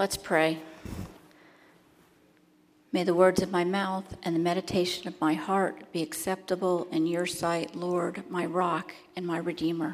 Let's pray. May the words of my mouth and the meditation of my heart be acceptable in your sight, Lord, my rock and my redeemer.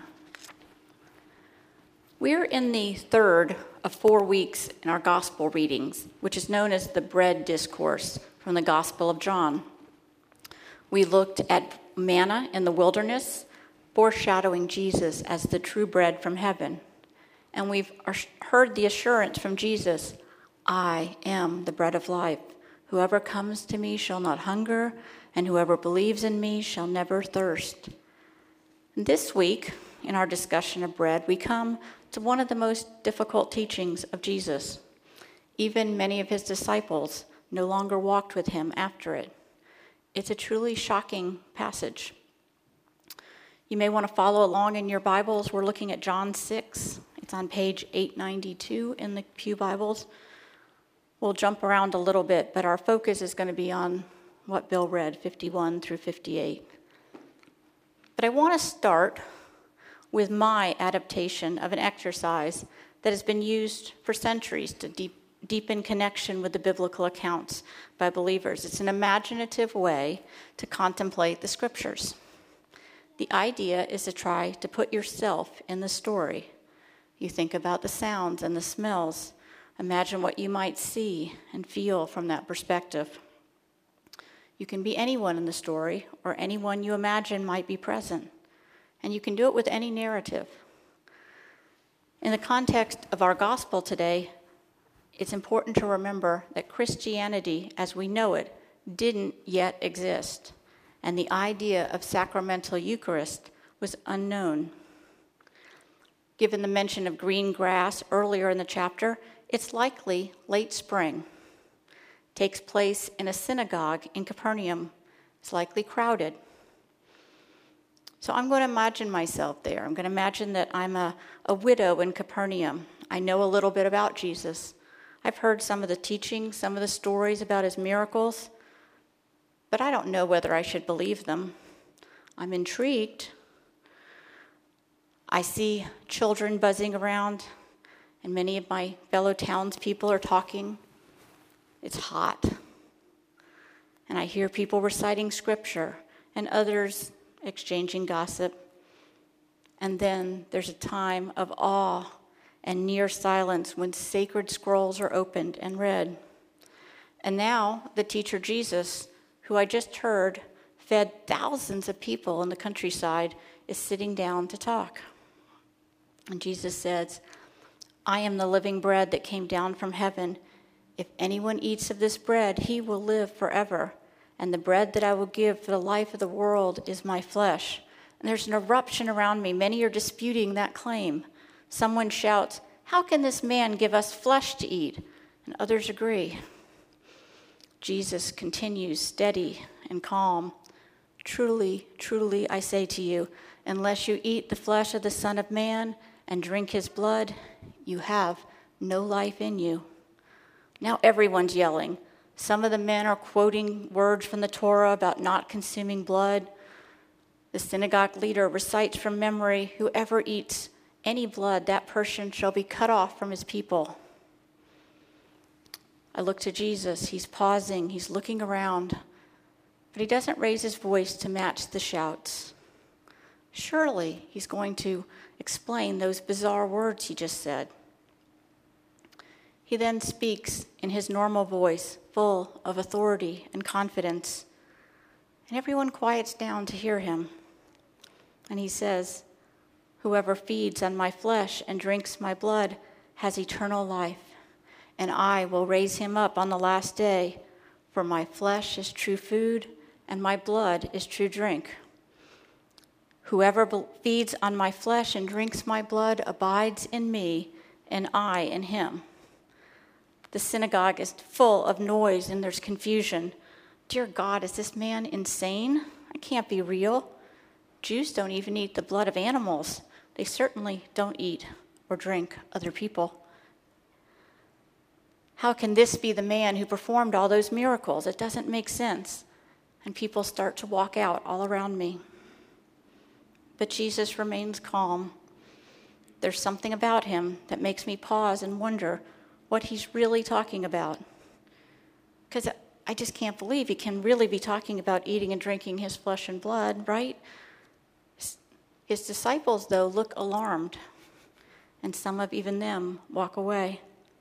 We're in the third of 4 weeks in our gospel readings, which is known as the bread discourse from the Gospel of John. We looked at manna in the wilderness, foreshadowing Jesus as the true bread from heaven. And we've heard the assurance from Jesus, I am the bread of life. Whoever comes to me shall not hunger, and whoever believes in me shall never thirst. This week, in our discussion of bread, we come to one of the most difficult teachings of Jesus. Even many of his disciples no longer walked with him after it. It's a truly shocking passage. You may want to follow along in your Bibles. We're looking at John 6. It's on page 892 in the Pew Bibles. We'll jump around a little bit, but our focus is going to be on what Bill read, 51 through 58. But I want to start with my adaptation of an exercise that has been used for centuries to deepen connection with the biblical accounts by believers. It's an imaginative way to contemplate the scriptures. The idea is to try to put yourself in the story. You think about the sounds and the smells. Imagine what you might see and feel from that perspective. You can be anyone in the story or anyone you imagine might be present. And you can do it with any narrative. In the context of our gospel today, it's important to remember that Christianity, as we know it, didn't yet exist. And the idea of sacramental Eucharist was unknown. Given the mention of green grass earlier in the chapter, it's likely late spring. It takes place in a synagogue in Capernaum. It's likely crowded. So I'm going to imagine myself there. I'm going to imagine that I'm a widow in Capernaum. I know a little bit about Jesus. I've heard some of the teachings, some of the stories about his miracles, but I don't know whether I should believe them. I'm intrigued. I see children buzzing around, and many of my fellow townspeople are talking. It's hot. And I hear people reciting scripture and others exchanging gossip. And then there's a time of awe and near silence when sacred scrolls are opened and read. And now the teacher Jesus, who I just heard fed thousands of people in the countryside, is sitting down to talk. And Jesus says, I am the living bread that came down from heaven. If anyone eats of this bread, he will live forever. And the bread that I will give for the life of the world is my flesh. And there's an eruption around me. Many are disputing that claim. Someone shouts, how can this man give us flesh to eat? And others agree. Jesus continues steady and calm. Truly, truly, I say to you, unless you eat the flesh of the Son of Man and drink his blood, you have no life in you. Now everyone's yelling. Some of the men are quoting words from the Torah about not consuming blood. The synagogue leader recites from memory, whoever eats any blood, that person shall be cut off from his people. I look to Jesus. He's pausing. He's looking around. But he doesn't raise his voice to match the shouts. Surely he's going to explain those bizarre words he just said. He then speaks in his normal voice, full of authority and confidence. And everyone quiets down to hear him. And he says, whoever feeds on my flesh and drinks my blood has eternal life, and I will raise him up on the last day, for my flesh is true food, and my blood is true drink. Whoever feeds on my flesh and drinks my blood abides in me, and I in him. The synagogue is full of noise and there's confusion. Dear God, is this man insane? It can't be real. Jews don't even eat the blood of animals. They certainly don't eat or drink other people. How can this be the man who performed all those miracles? It doesn't make sense. And people start to walk out all around me. But Jesus remains calm. There's something about him that makes me pause and wonder, what he's really talking about. Because I just can't believe he can really be talking about eating and drinking his flesh and blood, right? His disciples, though, look alarmed, and some of even them walk away.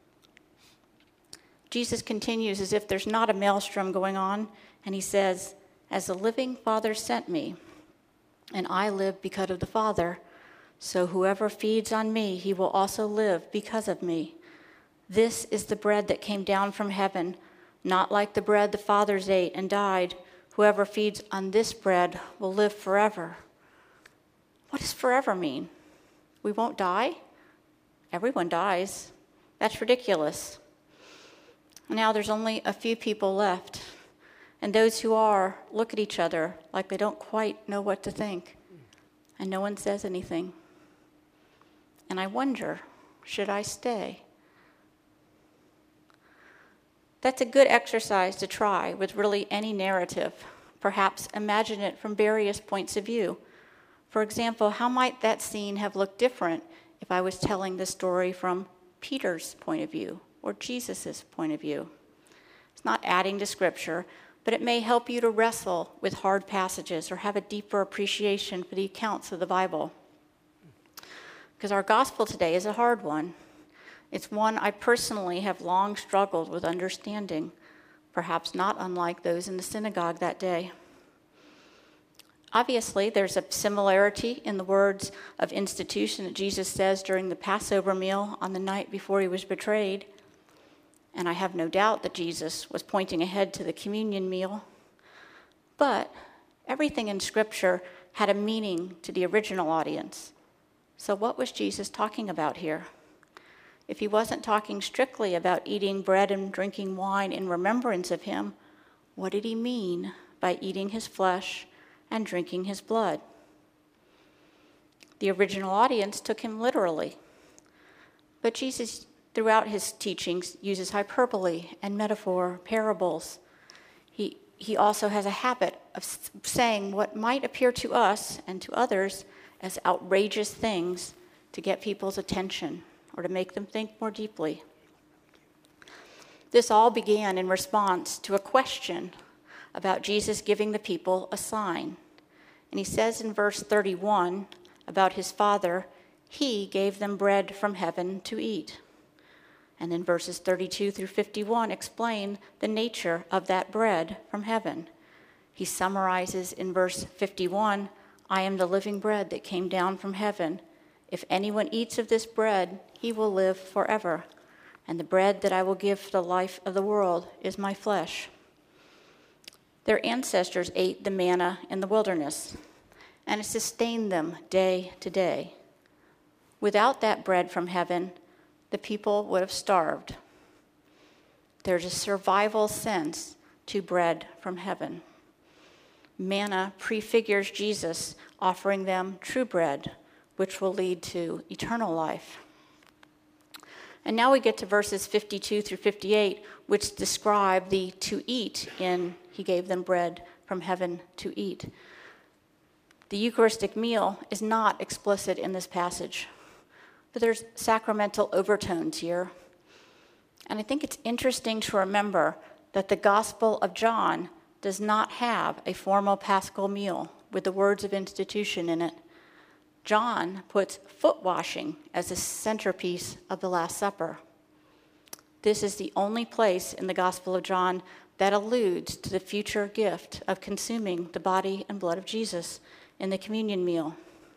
Jesus continues as if there's not a maelstrom going on, and he says, "As the living Father sent me, and I live because of the Father, so whoever feeds on me, he will also live because of me. This is the bread that came down from heaven, not like the bread the fathers ate and died. Whoever feeds on this bread will live forever." What does forever mean? We won't die? Everyone dies. That's ridiculous. Now there's only a few people left, and those who are look at each other like they don't quite know what to think, and no one says anything. And I wonder, should I stay? That's a good exercise to try with really any narrative. Perhaps imagine it from various points of view. For example, how might that scene have looked different if I was telling the story from Peter's point of view or Jesus' point of view? It's not adding to Scripture, but it may help you to wrestle with hard passages or have a deeper appreciation for the accounts of the Bible. Because our gospel today is a hard one. It's one I personally have long struggled with understanding, perhaps not unlike those in the synagogue that day. Obviously, there's a similarity in the words of institution that Jesus says during the Passover meal on the night before he was betrayed. And I have no doubt that Jesus was pointing ahead to the communion meal. But everything in Scripture had a meaning to the original audience. So what was Jesus talking about here? If he wasn't talking strictly about eating bread and drinking wine in remembrance of him, what did he mean by eating his flesh and drinking his blood? The original audience took him literally. But Jesus, throughout his teachings, uses hyperbole and metaphor, parables. He also has a habit of saying what might appear to us and to others as outrageous things to get people's attention or to make them think more deeply. This all began in response to a question about Jesus giving the people a sign. And he says in verse 31 about his Father, he gave them bread from heaven to eat. And then verses 32 through 51 explain the nature of that bread from heaven. He summarizes in verse 51, I am the living bread that came down from heaven. If anyone eats of this bread, he will live forever. And the bread that I will give for the life of the world is my flesh. Their ancestors ate the manna in the wilderness, and it sustained them day to day. Without that bread from heaven, the people would have starved. There's a survival sense to bread from heaven. Manna prefigures Jesus offering them true bread, which will lead to eternal life. And now we get to verses 52 through 58, which describe the to eat in he gave them bread from heaven to eat. The Eucharistic meal is not explicit in this passage, but there's sacramental overtones here. And I think it's interesting to remember that the Gospel of John does not have a formal Paschal meal with the words of institution in it. John puts foot washing as the centerpiece of the Last Supper. This is the only place in the Gospel of John that alludes to the future gift of consuming the body and blood of Jesus in the communion meal.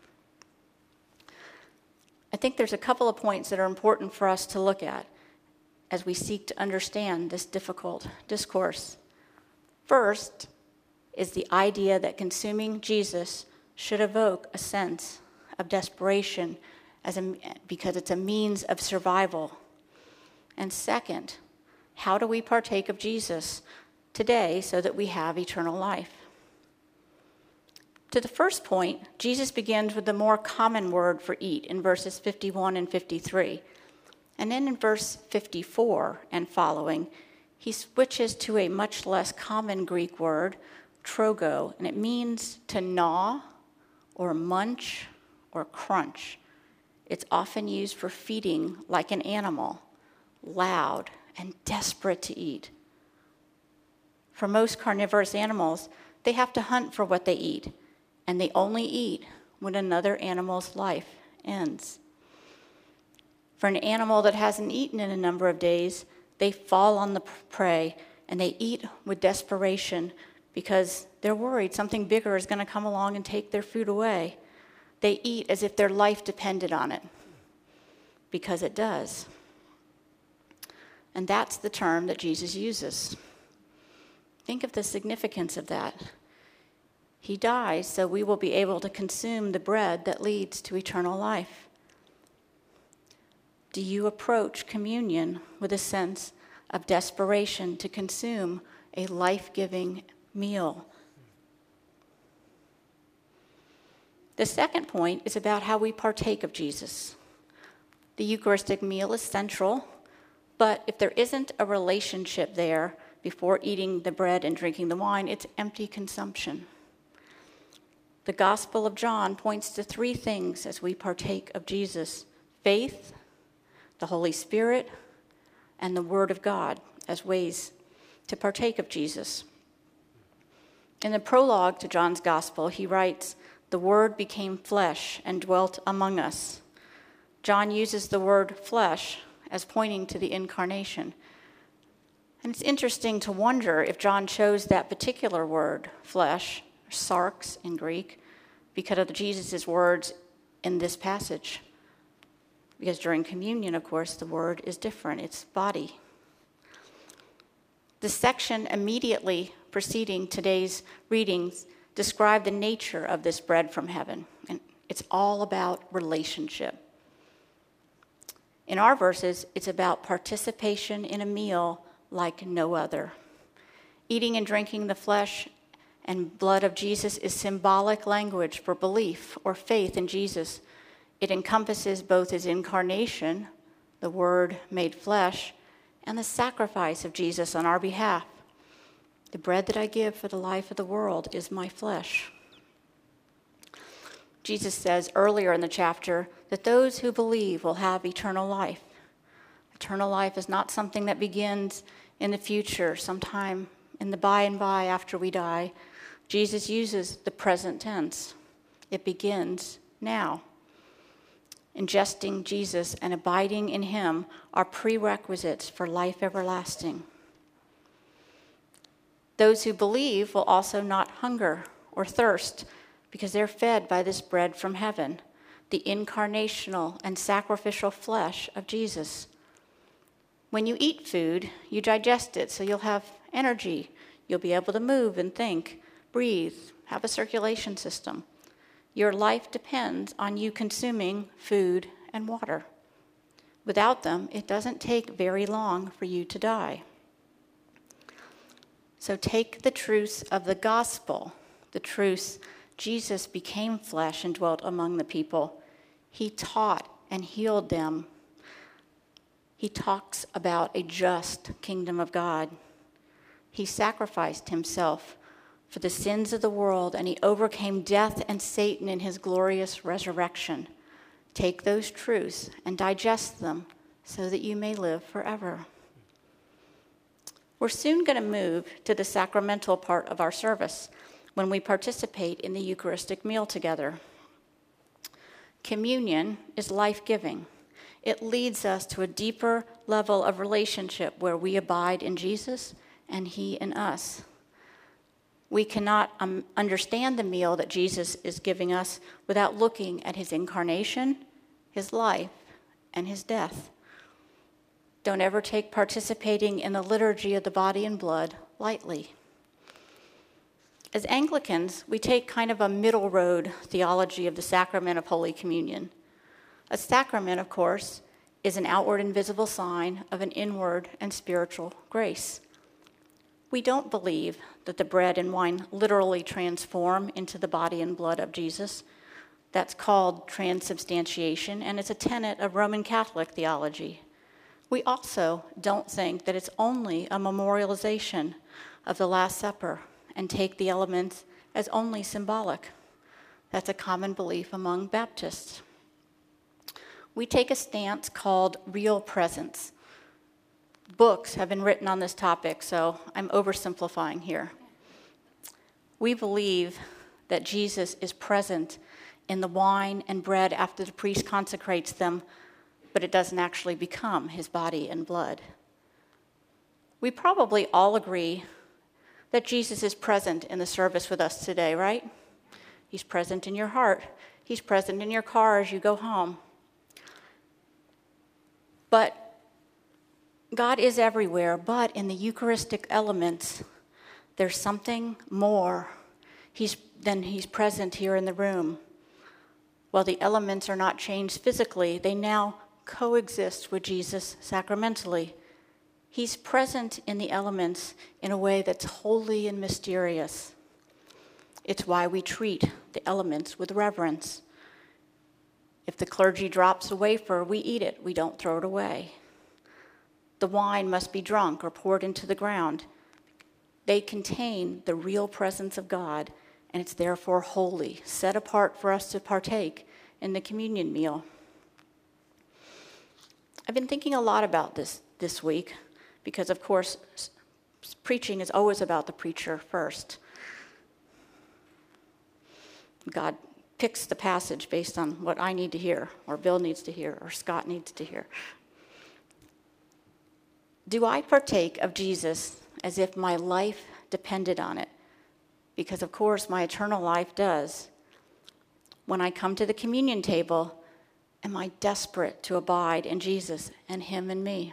I think there's a couple of points that are important for us to look at as we seek to understand this difficult discourse. First is the idea that consuming Jesus should evoke a sense of desperation because it's a means of survival. And second, how do we partake of Jesus today so that we have eternal life? To the first point, Jesus begins with the more common word for eat in verses 51 and 53. And then in verse 54 and following, he switches to a much less common Greek word, trogo, and it means to gnaw or munch or crunch. It's often used for feeding like an animal, loud, and desperate to eat. For most carnivorous animals, they have to hunt for what they eat, and they only eat when another animal's life ends. For an animal that hasn't eaten in a number of days, they fall on the prey, and they eat with desperation because they're worried something bigger is going to come along and take their food away. They eat as if their life depended on it, because it does. And that's the term that Jesus uses. Think of the significance of that. He dies so we will be able to consume the bread that leads to eternal life. Do you approach communion with a sense of desperation to consume a life-giving meal? The second point is about how we partake of Jesus. The Eucharistic meal is central, but if there isn't a relationship there before eating the bread and drinking the wine, it's empty consumption. The Gospel of John points to three things as we partake of Jesus: faith, the Holy Spirit, and the Word of God as ways to partake of Jesus. In the prologue to John's Gospel, he writes, "The Word became flesh and dwelt among us." John uses the word flesh as pointing to the incarnation. And it's interesting to wonder if John chose that particular word, flesh, sarx in Greek, because of Jesus' words in this passage. Because during communion, of course, the word is different. It's body. The section immediately preceding today's readings describe the nature of this bread from heaven. And it's all about relationship. In our verses, it's about participation in a meal like no other. Eating and drinking the flesh and blood of Jesus is symbolic language for belief or faith in Jesus. It encompasses both his incarnation, the Word made flesh, and the sacrifice of Jesus on our behalf. The bread that I give for the life of the world is my flesh. Jesus says earlier in the chapter that those who believe will have eternal life. Eternal life is not something that begins in the future, sometime in the by and by after we die. Jesus uses the present tense. It begins now. Ingesting Jesus and abiding in him are prerequisites for life everlasting. Those who believe will also not hunger or thirst because they're fed by this bread from heaven, the incarnational and sacrificial flesh of Jesus. When you eat food, you digest it, so you'll have energy. You'll be able to move and think, breathe, have a circulation system. Your life depends on you consuming food and water. Without them, it doesn't take very long for you to die. So take the truths of the gospel, the truths Jesus became flesh and dwelt among the people. He taught and healed them. He talks about a just kingdom of God. He sacrificed himself for the sins of the world, and he overcame death and Satan in his glorious resurrection. Take those truths and digest them so that you may live forever. We're soon going to move to the sacramental part of our service when we participate in the Eucharistic meal together. Communion is life-giving. It leads us to a deeper level of relationship where we abide in Jesus and he in us. We cannot understand the meal that Jesus is giving us without looking at his incarnation, his life, and his death. Don't ever take participating in the liturgy of the body and blood lightly. As Anglicans, we take kind of a middle road theology of the sacrament of Holy Communion. A sacrament, of course, is an outward and visible sign of an inward and spiritual grace. We don't believe that the bread and wine literally transform into the body and blood of Jesus. That's called transubstantiation, and it's a tenet of Roman Catholic theology. We also don't think that it's only a memorialization of the Last Supper and take the elements as only symbolic. That's a common belief among Baptists. We take a stance called real presence. books have been written on this topic, so I'm oversimplifying here. We believe that Jesus is present in the wine and bread after the priest consecrates them, but it doesn't actually become his body and blood. We probably all agree that Jesus is present in the service with us today, right? He's present in your heart. He's present in your car as you go home. But God is everywhere, but in the Eucharistic elements, there's something more than he's present here in the room. While the elements are not changed physically, they now coexist with Jesus sacramentally. He's present in the elements in a way that's holy and mysterious. It's why we treat the elements with reverence. If the clergy drops a wafer, we eat it. We don't throw it away. The wine must be drunk or poured into the ground. They contain the real presence of God, and it's therefore holy, set apart for us to partake in the communion meal. I've been thinking a lot about this week because, of course, preaching is always about the preacher first. God picks the passage based on what I need to hear, or Bill needs to hear, or Scott needs to hear. Do I partake of Jesus as if my life depended on it? Because, of course, my eternal life does. When I come to the communion table, am I desperate to abide in Jesus and him and me?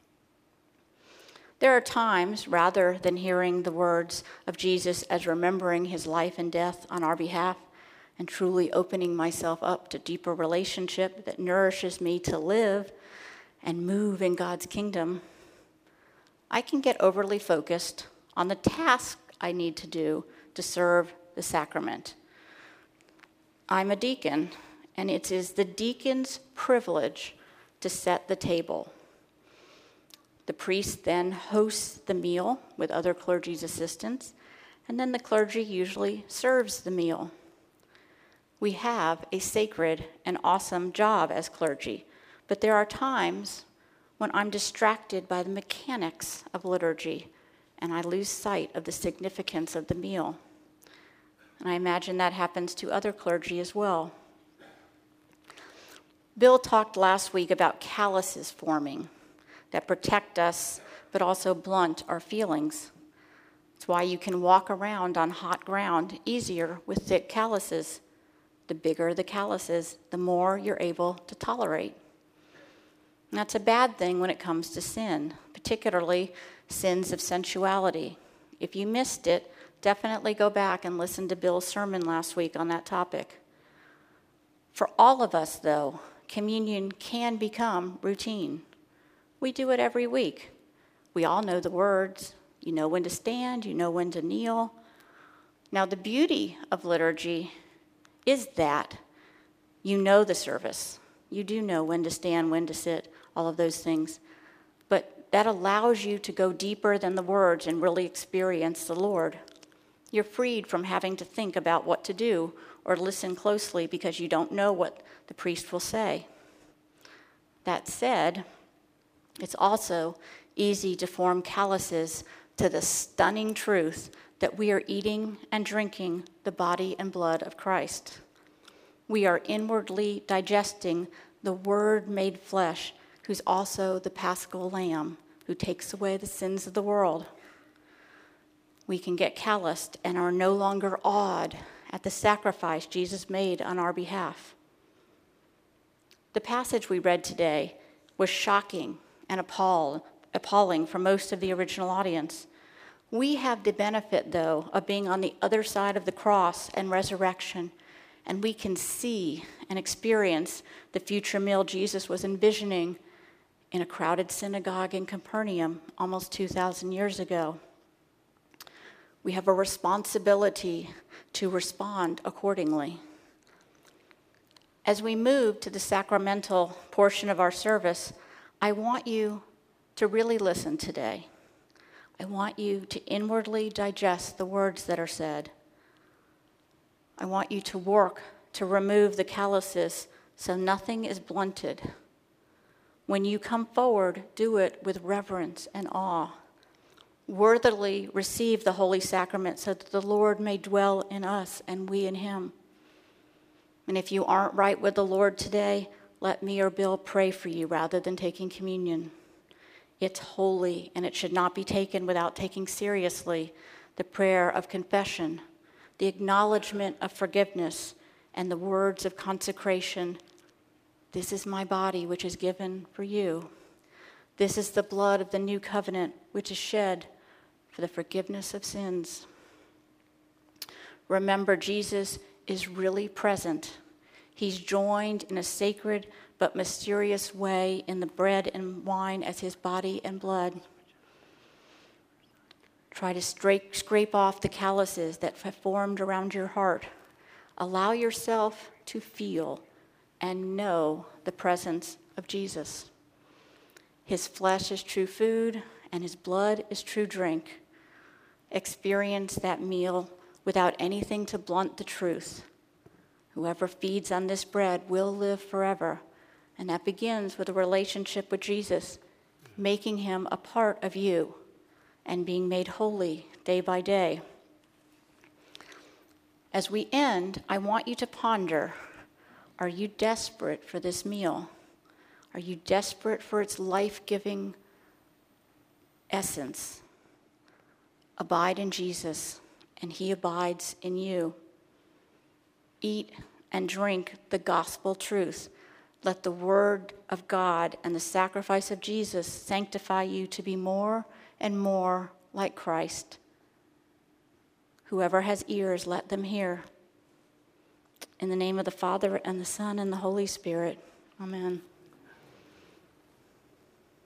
There are times, rather than hearing the words of Jesus as remembering his life and death on our behalf, and truly opening myself up to deeper relationship that nourishes me to live and move in God's kingdom, I can get overly focused on the task I need to do to serve the sacrament. I'm a deacon, and it is the deacon's privilege to set the table. The priest then hosts the meal with other clergy's assistants, and then the clergy usually serves the meal. We have a sacred and awesome job as clergy, but there are times when I'm distracted by the mechanics of liturgy and I lose sight of the significance of the meal. And I imagine that happens to other clergy as well. Bill talked last week about calluses forming that protect us but also blunt our feelings. It's why you can walk around on hot ground easier with thick calluses. The bigger the calluses, the more you're able to tolerate. And that's a bad thing when it comes to sin, particularly sins of sensuality. If you missed it, definitely go back and listen to Bill's sermon last week on that topic. For all of us, though, communion can become routine. We do it every week. We all know the words. You know when to stand, you know when to kneel. Now, the beauty of liturgy is that you know the service. You do know when to stand, when to sit, all of those things. But that allows you to go deeper than the words and really experience the Lord. You're freed from having to think about what to do or listen closely because you don't know what the priest will say. That said, it's also easy to form calluses to the stunning truth that we are eating and drinking the body and blood of Christ. We are inwardly digesting the Word made flesh, who's also the Paschal Lamb, who takes away the sins of the world. We can get calloused and are no longer awed at the sacrifice Jesus made on our behalf. The passage we read today was shocking and appalling for most of the original audience. We have the benefit, though, of being on the other side of the cross and resurrection, and we can see and experience the future meal Jesus was envisioning in a crowded synagogue in Capernaum almost 2,000 years ago. We have a responsibility to respond accordingly. As we move to the sacramental portion of our service, I want you to really listen today. I want you to inwardly digest the words that are said. I want you to work to remove the calluses so nothing is blunted. When you come forward, do it with reverence and awe. Worthily receive the holy sacrament so that the Lord may dwell in us and we in him. And if you aren't right with the Lord today, let me or Bill pray for you rather than taking communion. It's holy, and it should not be taken without taking seriously the prayer of confession, the acknowledgement of forgiveness, and the words of consecration. This is my body, which is given for you. This is the blood of the new covenant, which is shed for the forgiveness of sins. Remember, Jesus is really present. He's joined in a sacred but mysterious way in the bread and wine as his body and blood. Try to scrape off the calluses that have formed around your heart. Allow yourself to feel and know the presence of Jesus. His flesh is true food, and his blood is true drink. Experience that meal without anything to blunt the truth. Whoever feeds on this bread will live forever. And that begins with a relationship with Jesus, making him a part of you and being made holy day by day. As we end, I want you to ponder, are you desperate for this meal? Are you desperate for its life-giving essence? Abide in Jesus, and he abides in you. Eat and drink the gospel truth. Let the word of God and the sacrifice of Jesus sanctify you to be more and more like Christ. Whoever has ears, let them hear. In the name of the Father, and the Son, and the Holy Spirit. Amen.